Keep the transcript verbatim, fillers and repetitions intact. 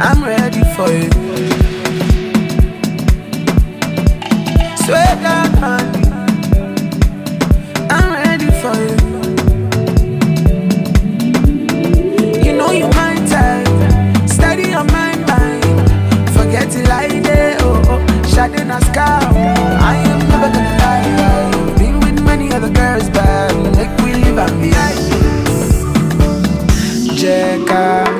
I'm ready for you. Swear down, honey, I'm ready for you. You know you my type, steady on my mind. Forget it like day, oh oh, shining a sky. I am never gonna lie. Been with many other girls, but make we live and behind. Jeka.